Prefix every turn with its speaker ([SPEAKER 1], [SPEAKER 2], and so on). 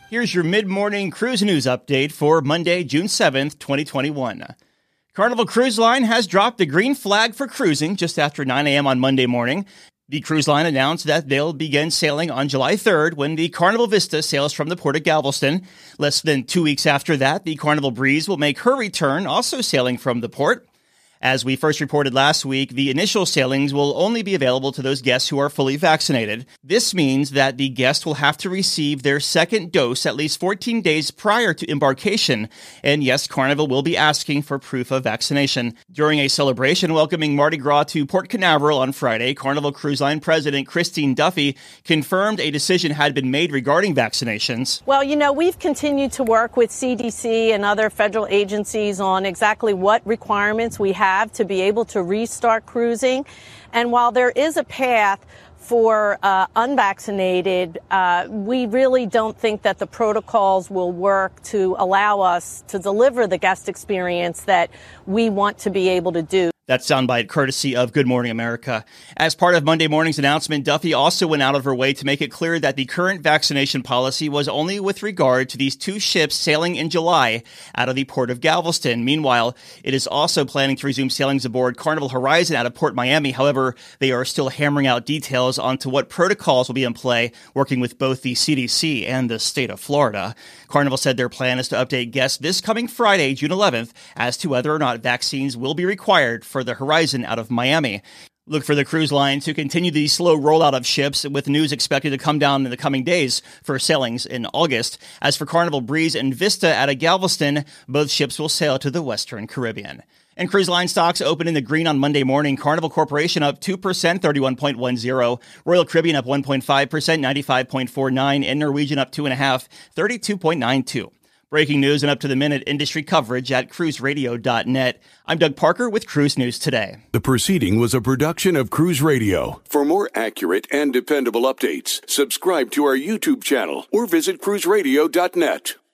[SPEAKER 1] Here's your mid-morning cruise news update for Monday, June 7th, 2021. Carnival Cruise Line has dropped the green flag for cruising just after 9 a.m. on Monday morning. The cruise line announced that they'll begin sailing on July 3rd when the Carnival Vista sails from the port of Galveston. Less than 2 weeks after that, the Carnival Breeze will make her return, also sailing from the port. As we first reported last week, the initial sailings will only be available to those guests who are fully vaccinated. This means that the guest will have to receive their second dose at least 14 days prior to embarkation. And yes, Carnival will be asking for proof of vaccination. During a celebration welcoming Mardi Gras to Port Canaveral on Friday, Carnival Cruise Line President Christine Duffy confirmed a decision had been made regarding vaccinations.
[SPEAKER 2] Well, we've continued to work with CDC and other federal agencies on exactly what requirements we have to be able to restart cruising. And while there is a path for unvaccinated, we really don't think that the protocols will work to allow us to deliver the guest experience that we want to be able to do.
[SPEAKER 1] That soundbite courtesy of Good Morning America. As part of Monday morning's announcement, Duffy also went out of her way to make it clear that the current vaccination policy was only with regard to these two ships sailing in July out of the port of Galveston. Meanwhile, it is also planning to resume sailings aboard Carnival Horizon out of Port Miami. However, they are still hammering out details onto what protocols will be in play, working with both the CDC and the state of Florida. Carnival said their plan is to update guests this coming Friday, June 11th, as to whether or not vaccines will be required for the Horizon out of Miami. Look for the cruise line to continue the slow rollout of ships, with news expected to come down in the coming days for sailings in August. As for Carnival Breeze and Vista out of Galveston, both ships will sail to the Western Caribbean. And cruise line stocks open in the green on Monday morning. Carnival Corporation up 2%, 31.10. Royal Caribbean up 1.5%, 95.49. And Norwegian up 2.5%, 32.92. Breaking news and up-to-the-minute industry coverage at cruiseradio.net. I'm Doug Parker with Cruise News Today.
[SPEAKER 3] The proceeding was a production of Cruise Radio. For more accurate and dependable updates, subscribe to our YouTube channel or visit cruiseradio.net.